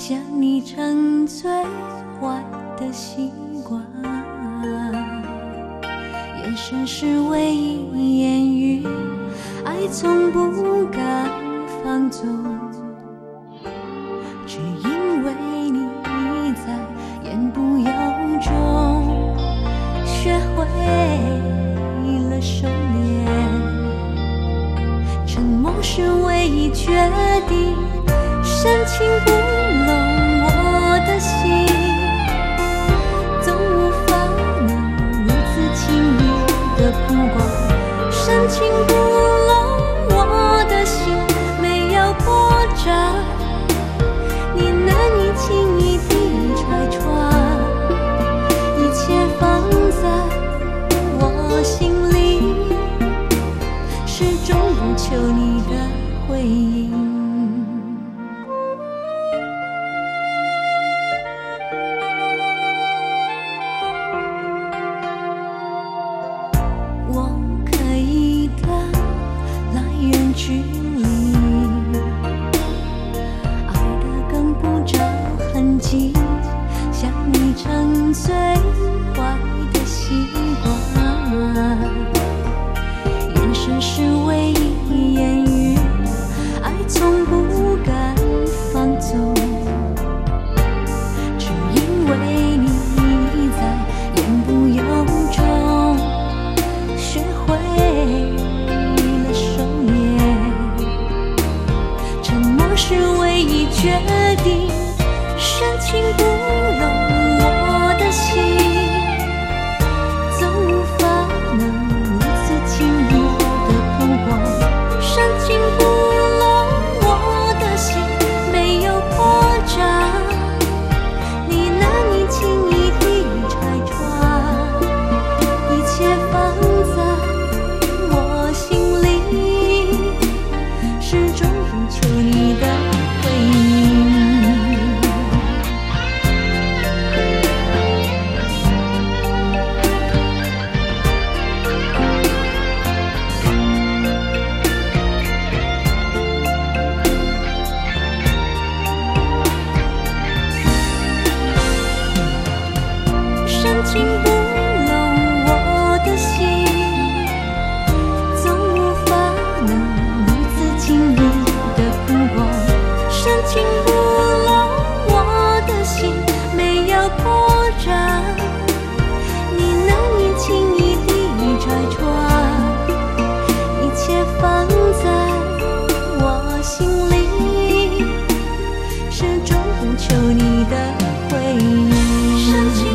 将你成最坏的习惯，眼神是唯一言语，爱从不敢放纵，只因为你在言不由衷，学会了收敛，沉默是唯一决定，深情不拢我的心，总无法能如此轻易的曝光，深情不拢我的心，没有破绽，你难以轻易地拆穿，一切放在我心里，始终不求你的回应。我可以的来远距离，爱得更不着痕迹，向你成最坏的习惯，眼神是唯一言语，爱从不敢放纵，只因为你在言不由衷，学会了收敛，沉默是唯一决定，深情不拢我的心，总无法能如此轻易的曝光，深情不拢我的心，没有破绽，你难以轻易地拆穿，一切放在我心里，始终不求你的回应。深情不拢我的心，总无法能如此轻易的曝光，深情不拢我的心，没有破绽，你难以轻易地拆穿，一切放在我心里，始终不求你的回应。深情